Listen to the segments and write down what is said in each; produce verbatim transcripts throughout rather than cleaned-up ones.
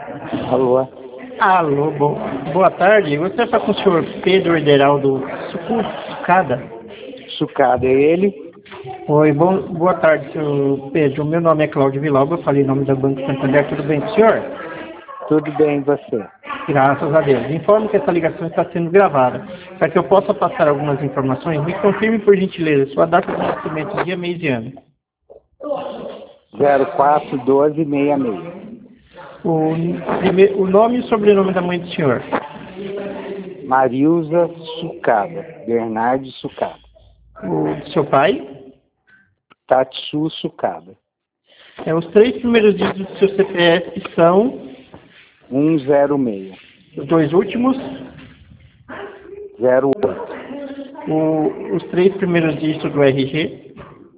Alô? Alô, bo... boa tarde. Você está com o senhor Pedro Ederaldo Sucada? Sucada, é ele? Oi, bom... boa tarde, senhor Pedro. Meu nome é Cláudio Vilauba, eu falei em nome da Banco Santander. Tudo bem com o senhor? Tudo bem, e você? Graças a Deus. Informo que essa ligação está sendo gravada. Para que eu possa passar algumas informações, me confirme, por gentileza, sua data de nascimento, dia, mês e ano. zero quatro doze sessenta e seis. O, prime... o nome e sobrenome da mãe do senhor. Marilza Sucada, Bernardo Sucada. O do seu pai. Tatsu Sucada. É, os três primeiros dígitos do seu C P F são... um zero seis. Os dois últimos. zero oito. O, os três primeiros dígitos do R G.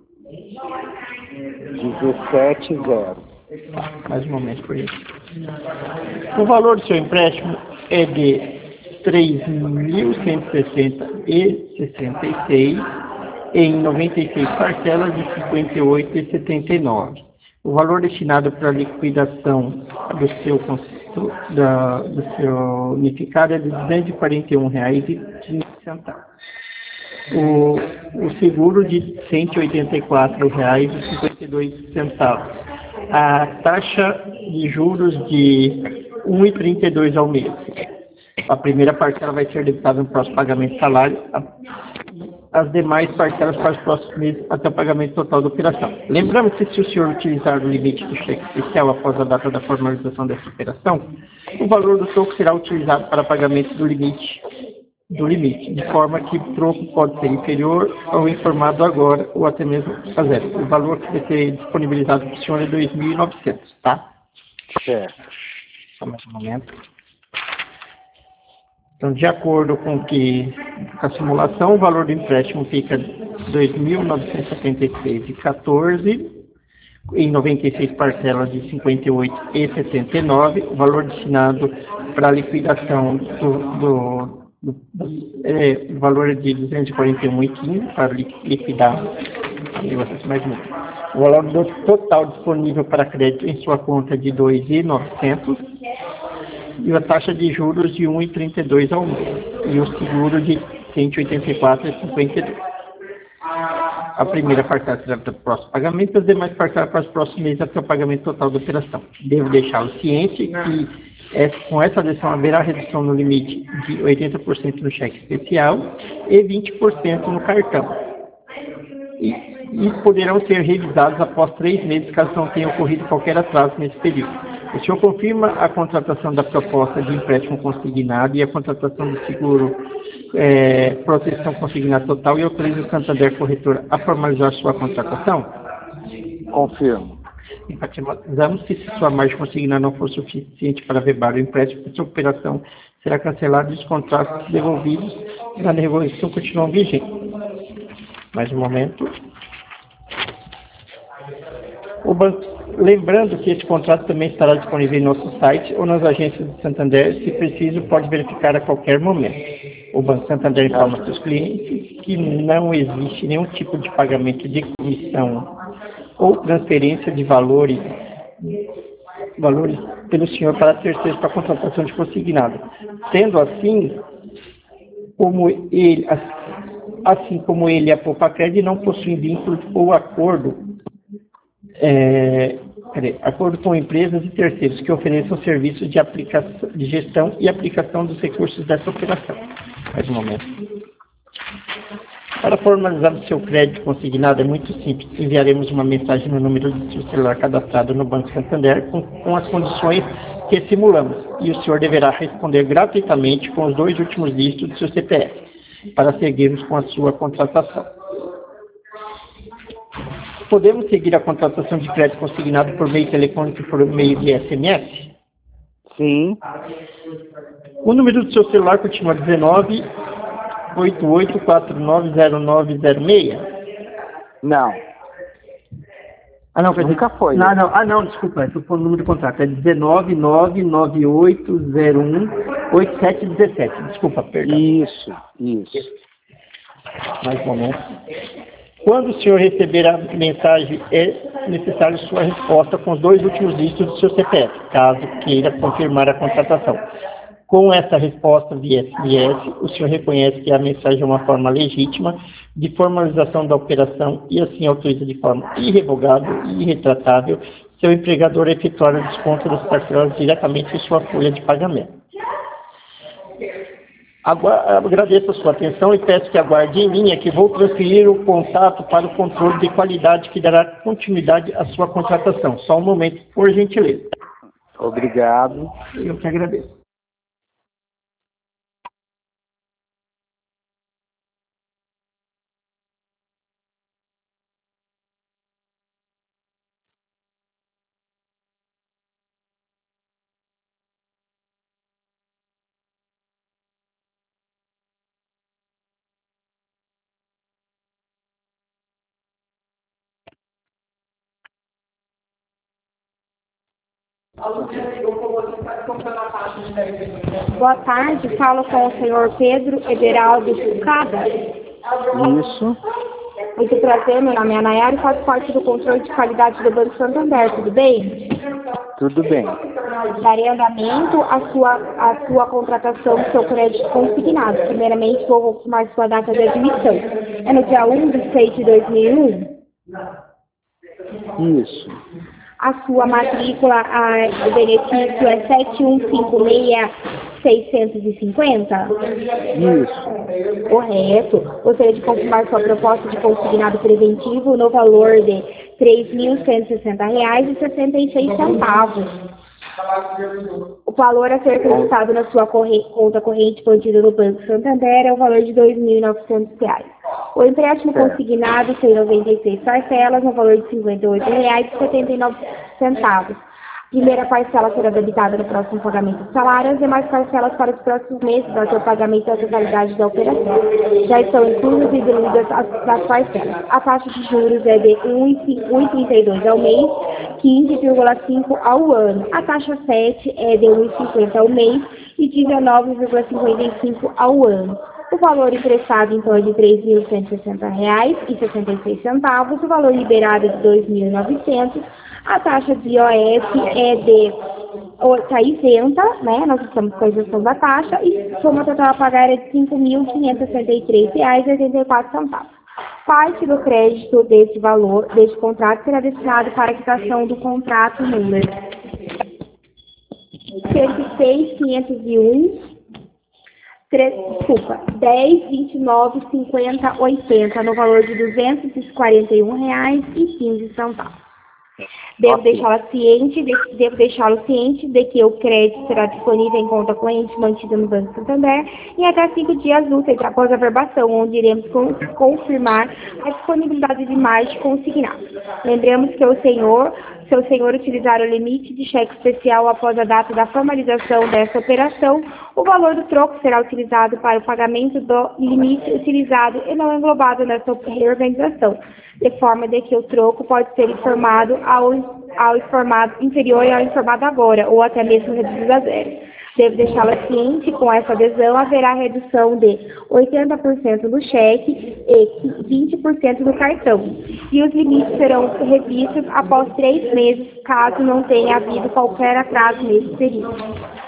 dezessete zero. Tá, mais um momento por isso. O valor do seu empréstimo é de três mil cento e sessenta e sessenta e seis em noventa e seis parcelas de cinquenta e oito e setenta e nove. O valor destinado para a liquidação do seu, da, do seu unificado é de duzentos e quarenta e um reais e quinze centavos. O, o seguro de cento e oitenta e quatro reais e cinquenta e dois centavos. A taxa de juros de um vírgula trinta e dois ao mês. A primeira parcela vai ser debitada no próximo pagamento de salário. As demais parcelas para os próximos meses até o pagamento total da operação. Lembrando que se o senhor utilizar o limite do cheque especial após a data da formalização dessa operação, o valor do troco será utilizado para pagamento do limite, do limite, de forma que o troco pode ser inferior ao informado agora ou até mesmo a zero. O valor que vai ser disponibilizado para o senhor é dois mil e novecentos, tá? Certo. Só mais um momento. Então, de acordo com que a simulação, o valor do empréstimo fica dois mil novecentos e setenta e seis reais e quatorze em noventa e seis parcelas de cinquenta e oito reais e setenta e nove. O valor destinado para a liquidação do, do, do, do é, o valor é de duzentos e quarenta e um reais e quinze para liquidar mais muito. O valor do total disponível para crédito em sua conta é de dois mil e novecentos e a taxa de juros de um vírgula trinta e dois ao mês e o seguro de cento e oitenta e quatro reais e cinquenta e dois. A primeira parcela será para o próximo pagamento, as demais parcelas para os próximos meses até o pagamento total da operação. Devo deixá-lo ciente que é, com essa adesão haverá redução no limite de oitenta por cento no cheque especial e vinte por cento no cartão. E, e poderão ser revisados após três meses, caso não tenha ocorrido qualquer atraso nesse período. O senhor confirma a contratação da proposta de empréstimo consignado e a contratação do seguro é, proteção consignada total e autoriza o Santander Corretor a formalizar sua contratação? Confirmo. Enfatizamos que se sua margem consignada não for suficiente para velar o empréstimo, sua operação será cancelada e os contratos devolvidos na negociação continuam vigentes. Mais um momento. O banco, lembrando que esse contrato também estará disponível em nosso site ou nas agências do Santander. Se preciso, pode verificar a qualquer momento. O Banco Santander informa seus clientes que não existe nenhum tipo de pagamento de comissão ou transferência de valores, valores pelo senhor para terceiros para a contratação de consignado. Sendo assim, como ele, assim como ele e a Popacred não possuem vínculo ou acordo É, acordo com empresas e terceiros que ofereçam serviços de, aplicação, de gestão e aplicação dos recursos dessa operação. Mais um momento. Para formalizar o seu crédito consignado é muito simples. Enviaremos uma mensagem no número de seu celular cadastrado no Banco Santander com, com as condições que simulamos e o senhor deverá responder gratuitamente com os dois últimos dígitos do seu C P F para seguirmos com a sua contratação. Podemos seguir a contratação de crédito consignado por meio telefônico e por meio de S M S? Sim. O número do seu celular continua dezenove, oito oito quatro nove zero nove zero seis? Não. Ah, não, quer dizer, nunca foi. Não, não, ah, não, desculpa, estou falando o número de contrato. É dezenove nove nove oito zero um oito sete um sete. Desculpa, perdão. Isso, isso. Mais um momento. Quando o senhor receber a mensagem, é necessário sua resposta com os dois últimos dígitos do seu C P F, caso queira confirmar a contratação. Com essa resposta via S M S, o senhor reconhece que a mensagem é uma forma legítima de formalização da operação e assim autoriza de forma irrevogável e irretratável seu empregador a efetuar o desconto das parcelas diretamente em sua folha de pagamento. Agora, agradeço a sua atenção e peço que aguarde em linha que vou transferir o contato para o controle de qualidade que dará continuidade à sua contratação. Só um momento, por gentileza. Obrigado. Eu que agradeço. Boa tarde, falo com o senhor Pedro Everaldo Fucada. Isso. Muito prazer, meu nome é Nayara e faço parte do controle de qualidade do Banco Santander, tudo bem? Tudo bem. Darei andamento à sua, à sua contratação do seu crédito consignado. Primeiramente, vou confirmar sua data de admissão. É no dia um de seis de dois mil e um? Isso. A sua matrícula, a, o benefício é sete um cinco seis, seis cinco zero? Isso. Correto. Gostaria de confirmar sua proposta de consignado preventivo no valor de três mil cento e sessenta reais e sessenta e seis centavos. O valor a ser acreditado na sua corre... conta corrente mantida no Banco Santander é o valor de dois mil e novecentos reais. O empréstimo consignado tem noventa e seis parcelas no valor de cinquenta e oito reais e setenta e nove centavos. Primeira parcela será debitada no próximo pagamento do salário, as demais parcelas para os próximos meses, até o pagamento da totalidade da operação. Já estão inclusas e diluídas as, as parcelas. A taxa de juros é de um vírgula trinta e dois ao mês, quinze vírgula cinco ao ano. A taxa sete é de um vírgula cinquenta ao mês e dezenove vírgula cinquenta e cinco ao ano. O valor emprestado, então, é de três mil cento e sessenta reais e sessenta e seis centavos, o valor liberado é de dois mil e novecentos. A taxa de I O S é de, está isenta, né? Nós estamos com a isenção da taxa e a soma total a pagar é de cinco mil quinhentos e sessenta e três reais e oitenta e quatro centavos. Parte do crédito desse valor, desse contrato, será destinado para a quitação do contrato número cento e seis, quinhentos e um, desculpa, dez, vinte e nove, cinquenta, oitenta, no valor de duzentos e quarenta e um reais e quinze centavos. Devo Ok. deixá-la ciente, de, devo deixá-lo ciente de que o crédito será disponível em conta corrente mantida no Banco Santander em até cinco dias úteis após a verbação, onde iremos con- confirmar a disponibilidade de margem consignado. Lembramos que o senhor, se o senhor utilizar o limite de cheque especial após a data da formalização dessa operação, o valor do troco será utilizado para o pagamento do limite utilizado e não englobado nessa reorganização, de forma de que o troco pode ser informado ao, ao informado inferior ao informado agora, ou até mesmo reduzido a zero. Devo deixá-la ciente, com essa adesão haverá redução de oitenta por cento do cheque e vinte por cento do cartão. E os limites serão revistos após três meses, caso não tenha havido qualquer atraso nesse período.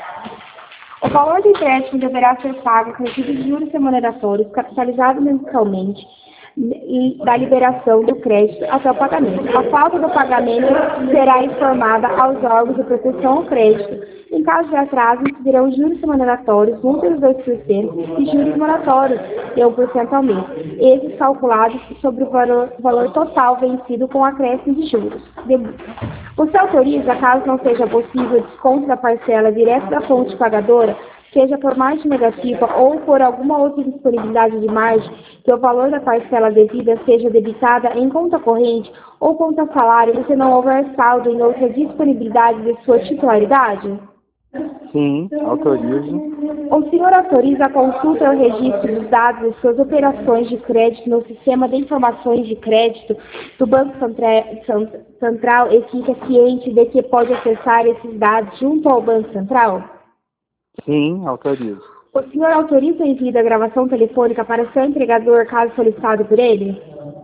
O valor do empréstimo deverá ser pago com recibo de juros remuneratórios, capitalizado mensalmente, e da liberação do crédito até o pagamento. A falta do pagamento será informada aos órgãos de proteção ao crédito. Em caso de atraso, incidirão juros remuneratórios, multas de dois por cento e juros moratórios de um por cento ao mês, esses calculados sobre o valor, valor total vencido com acréscimo de juros. De Você autoriza, caso não seja possível, o desconto da parcela direto da fonte pagadora, seja por margem negativa ou por alguma outra disponibilidade de margem, que o valor da parcela devida seja debitada em conta corrente ou conta salário, se não houver saldo em outra disponibilidade de sua titularidade? Sim, autorizo. O senhor autoriza a consulta e o registro dos dados de suas operações de crédito no Sistema de Informações de Crédito do Banco Central e fica ciente de que pode acessar esses dados junto ao Banco Central? Sim, autorizo. O senhor autoriza o envio da gravação telefônica para seu empregador, caso solicitado por ele?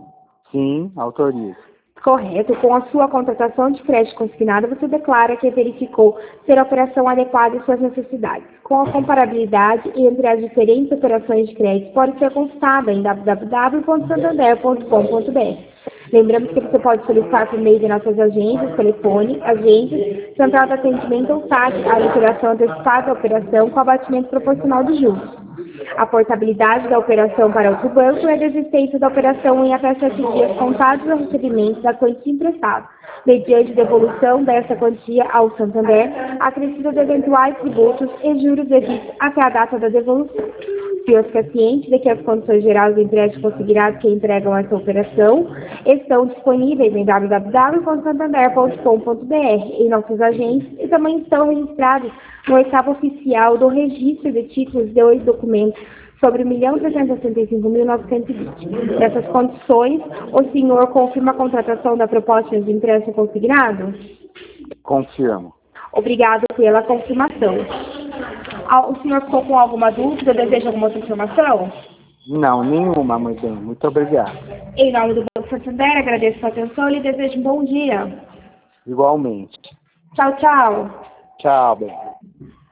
Sim, autorizo. Correto. Com a sua contratação de crédito consignado, você declara que verificou ser a operação adequada às suas necessidades. Com a comparabilidade entre as diferentes operações de crédito, pode ser consultada em w w w ponto santander ponto com ponto b r. Lembramos que você pode solicitar por meio de nossas agências, telefone, agências, central de atendimento ou saque a liquidação antecipada da operação com abatimento proporcional de juros. A portabilidade da operação para outro banco é a desistência da operação em até sete dias contados ao recebimento da quantia emprestada, mediante devolução dessa quantia ao Santander, acrescido de eventuais tributos e juros devidos até a data da devolução. Fica ciente de que as condições gerais do empréstimo consignado que entregam essa operação estão disponíveis em w w w ponto santander ponto com ponto b r em nossas agências e também estão registrados no oitavo oficial do Registro de Títulos de oito documentos sobre um milhão trezentos e sessenta e cinco mil novecentos e vinte. Nessas condições, o senhor confirma a contratação da proposta de empréstimo consignado? Confirmo. Obrigado pela confirmação. Ah, o senhor ficou com alguma dúvida? Deseja alguma outra informação? Não, nenhuma, mãe bem. Muito obrigado. Em nome do Banco Santander, agradeço a sua atenção e lhe desejo um bom dia. Igualmente. Tchau, tchau. Tchau, bem.